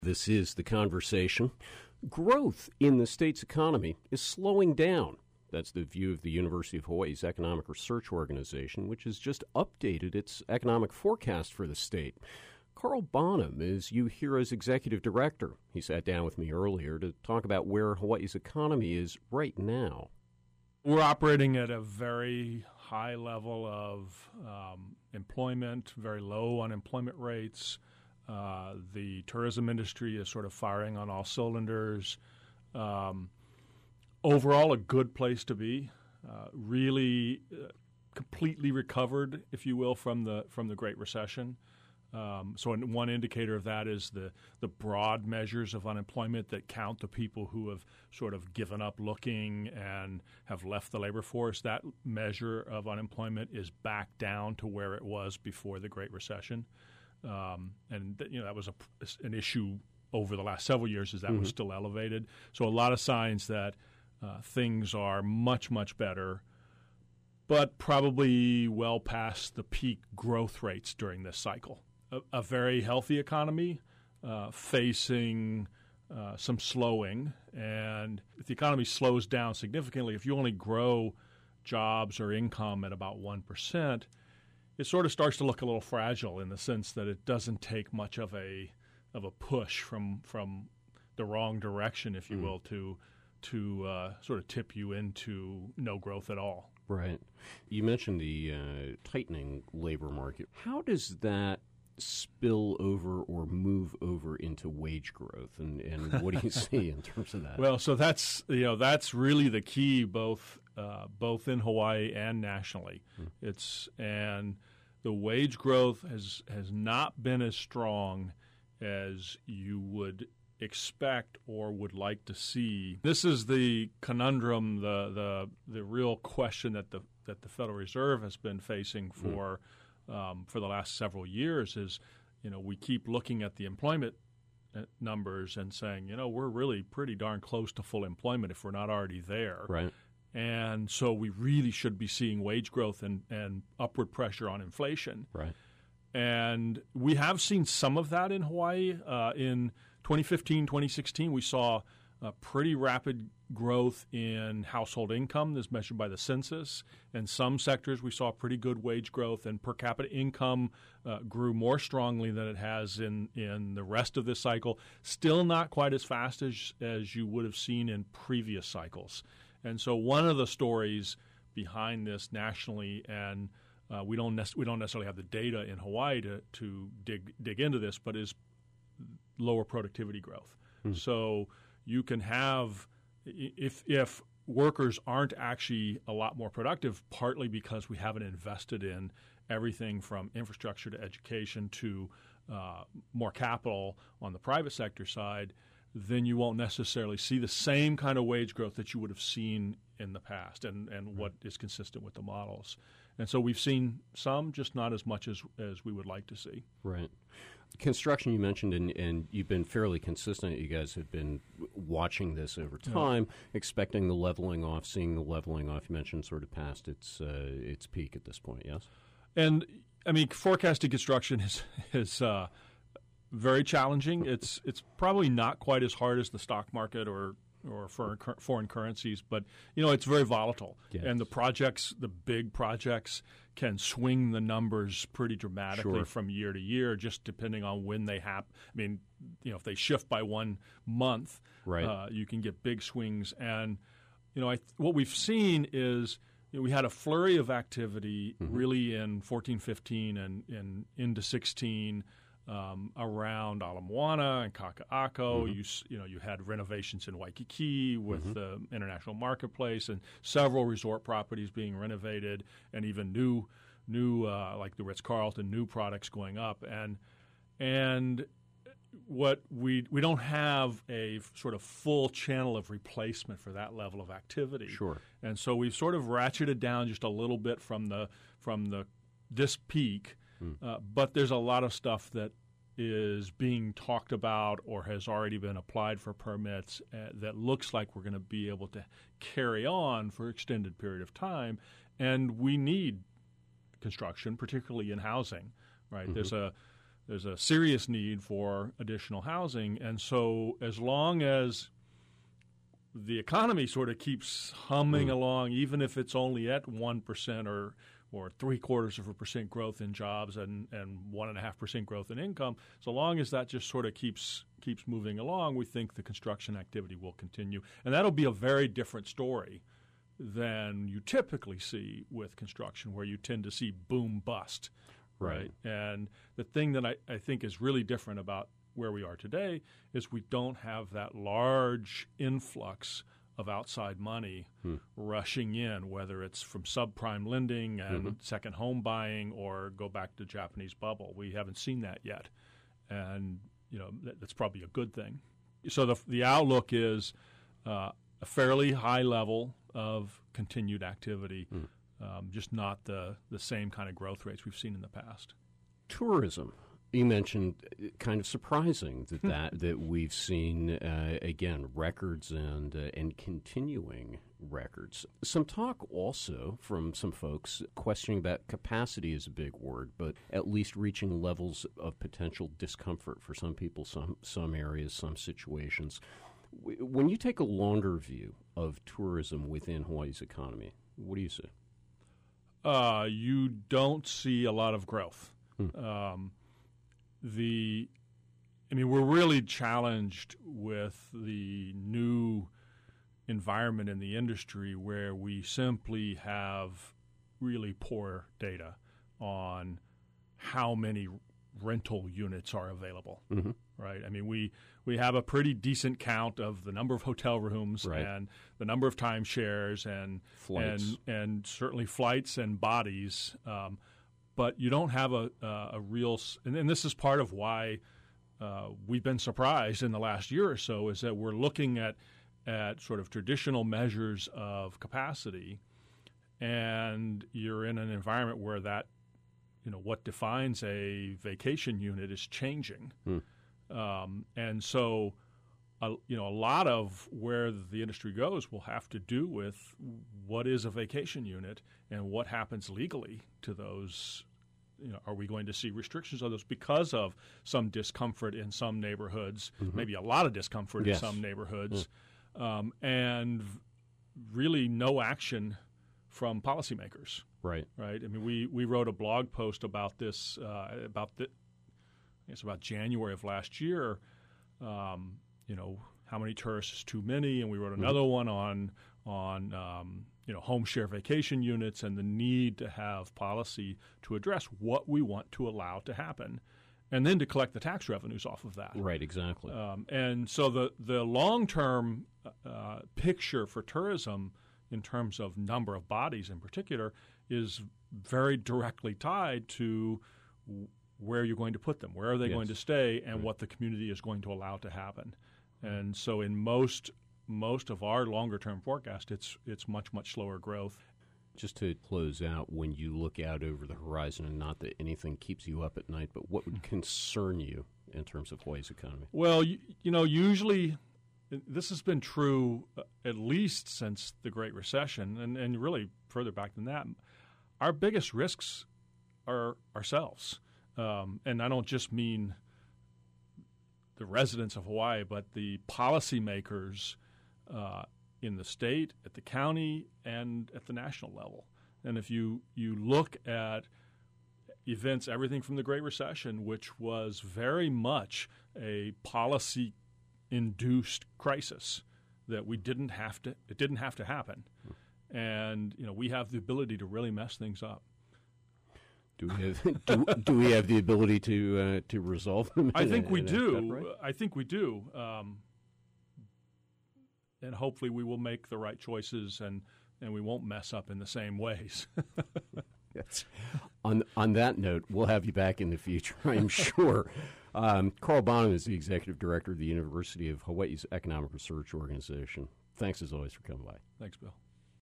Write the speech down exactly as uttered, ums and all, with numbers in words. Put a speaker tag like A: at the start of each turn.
A: This is The Conversation. Growth in the state's economy is slowing down. That's the view of the University of Hawaii's Economic Research Organization, which has just updated its economic forecast for the state. Carl Bonham is UHERA's executive director. He sat down with me earlier to talk about where Hawaii's economy is right now.
B: We're operating at a very high level of um, employment, very low unemployment rates. Uh, the tourism industry is sort of firing on all cylinders. Um, overall, a good place to be. Uh, really uh, completely recovered, if you will, from the from the Great Recession. Um, so one indicator of that is the, the broad measures of unemployment that count the people who have sort of given up looking and have left the labor force. That measure of unemployment is back down to where it was before the Great Recession. Um, and th- you know that was a, an issue over the last several years as that mm-hmm. was still elevated. So a lot of signs that uh, things are much, much better, but probably well past the peak growth rates during this cycle. A, a very healthy economy uh, facing uh, some slowing. And if the economy slows down significantly, if you only grow jobs or income at about one percent, it sort of starts to look a little fragile in the sense that it doesn't take much of a of a push from from the wrong direction, if you mm. will, to to uh, sort of tip you into no growth at all.
A: Right. You mentioned the uh, tightening labor market. How does that spill over or move over into wage growth, and, and what do you see in terms of that?
B: Well, so that's you know that's really the key, both uh, both in Hawaii and nationally. Hmm. It's and the wage growth has has not been as strong as you would expect or would like to see. This is the conundrum, the the the real question that the that the Federal Reserve has been facing for. Hmm. Um, for the last several years is, you know, we keep looking at the employment numbers and saying, you know, we're really pretty darn close to full employment if we're not already there.
A: Right.
B: And so we really should be seeing wage growth and, and upward pressure on inflation.
A: Right.
B: And we have seen some of that in Hawaii. Uh, in twenty fifteen, twenty sixteen, we saw a pretty rapid growth in household income as measured by the census. In some sectors, we saw pretty good wage growth, and per capita income uh, grew more strongly than it has in, in the rest of this cycle. Still not quite as fast as, as you would have seen in previous cycles. And so one of the stories behind this nationally, and uh, we don't nec- we don't necessarily have the data in Hawaii to, to dig dig into this, but is lower productivity growth. Hmm. So you can have if if workers aren't actually a lot more productive, partly because we haven't invested in everything from infrastructure to education to uh, more capital on the private sector side, then you won't necessarily see the same kind of wage growth that you would have seen in the past and, and what is consistent with the models. And so we've seen some, just not as much as, as we would like to see.
A: Right. Construction you mentioned, and, and you've been fairly consistent. You guys have been watching this over time, yeah. expecting the leveling off, seeing the leveling off. You mentioned sort of past its uh, its peak at this point, yes?
B: And, I mean, forecasting construction is, is uh, very challenging. It's it's probably not quite as hard as the stock market or or foreign, foreign currencies, but you know it's very volatile, yes. and the projects, the big projects, can swing the numbers pretty dramatically sure. from year to year, just depending on when they happen. I mean, you know, if they shift by one month,
A: right.
B: uh, you can get big swings. And you know, I th- what we've seen is you know, we had a flurry of activity mm-hmm. really in fourteen, fifteen, and, and into sixteen. Um, around Ala Moana and Kaka'ako. Mm-hmm. You you know you had renovations in Waikiki with mm-hmm. the International Marketplace and several resort properties being renovated, and even new new uh, like the Ritz-Carlton, new products going up. And and what we we don't have a sort of full channel of replacement for that level of activity.
A: Sure.
B: And so we've sort of ratcheted down just a little bit from the from the this peak. Uh, but there's a lot of stuff that is being talked about or has already been applied for permits uh, that looks like we're going to be able to carry on for an extended period of time. And we need construction, particularly in housing, right? Mm-hmm. There's a there's a serious need for additional housing. And so as long as the economy sort of keeps humming mm. along, even if it's only at one percent or or three quarters of a percent growth in jobs and, and one and a half percent growth in income, so long as that just sort of keeps keeps moving along, we think the construction activity will continue. And that'll be a very different story than you typically see with construction, where you tend to see boom bust.
A: Right.
B: right? And the thing that I, I think is really different about where we are today is we don't have that large influx of outside money hmm. rushing in, whether it's from subprime lending and mm-hmm. second home buying or go back to Japanese bubble. We haven't seen that yet. And, you know, that, that's probably a good thing. So the, the outlook is uh, a fairly high level of continued activity, hmm. um, just not the, the same kind of growth rates we've seen in the past.
A: Tourism. You mentioned kind of surprising that that, that we've seen, uh, again, records and uh, and continuing records. Some talk also from some folks questioning about capacity is a big word, but at least reaching levels of potential discomfort for some people, some some areas, some situations. When you take a longer view of tourism within Hawaii's economy, what do you see?
B: Uh, you don't see a lot of growth. Hmm. Um, The, I mean, we're really challenged with the new environment in the industry where we simply have really poor data on how many rental units are available, mm-hmm. right? I mean, we, we have a pretty decent count of the number of hotel rooms right. and the number of timeshares and
A: flights.
B: and and certainly flights and bodies. Um, But you don't have a, uh, a real – and this is part of why uh, we've been surprised in the last year or so, is that we're looking at, at sort of traditional measures of capacity, and you're in an environment where that, you know, what defines a vacation unit is changing. Hmm. Um, and so, uh, you know, a lot of where the industry goes will have to do with what is a vacation unit and what happens legally to those. You know, are we going to see restrictions on those because of some discomfort in some neighborhoods, mm-hmm. maybe a lot of discomfort yes. in some neighborhoods, mm. um, and really no action from policymakers.
A: Right.
B: Right. I mean, we, we wrote a blog post about this uh, about the, I guess about January of last year. Um, you know, how many tourists is too many, and we wrote another mm-hmm. one on on. Um, you know, home share vacation units and the need to have policy to address what we want to allow to happen and then to collect the tax revenues off of that.
A: Right, exactly.
B: Um, and so the, the long-term uh, picture for tourism in terms of number of bodies in particular is very directly tied to where you're going to put them, where are they yes. going to stay, and right. what the community is going to allow to happen. And so in most most of our longer-term forecast, it's it's much, much slower growth.
A: Just to close out, when you look out over the horizon, and not that anything keeps you up at night, but what would concern you in terms of Hawaii's economy?
B: Well, you, you know, usually this has been true uh, at least since the Great Recession, and, and really further back than that. Our biggest risks are ourselves. Um, and I don't just mean the residents of Hawaii, but the policymakers Uh, in the state, at the county, and at the national level. And if you, you look at events, everything from the Great Recession, which was very much a policy-induced crisis that we didn't have to, it didn't have to happen. And, you know, we have the ability to really mess things up.
A: Do we have do, do we have the ability to uh, to resolve them?
B: I think
A: a,
B: we do. I think we do. Um, And hopefully we will make the right choices and, and we won't mess up in the same ways.
A: Yes. On on that note, we'll have you back in the future, I'm sure. Um, Carl Bonham is the Executive Director of the University of Hawaii's Economic Research Organization. Thanks, as always, for coming by.
B: Thanks, Bill.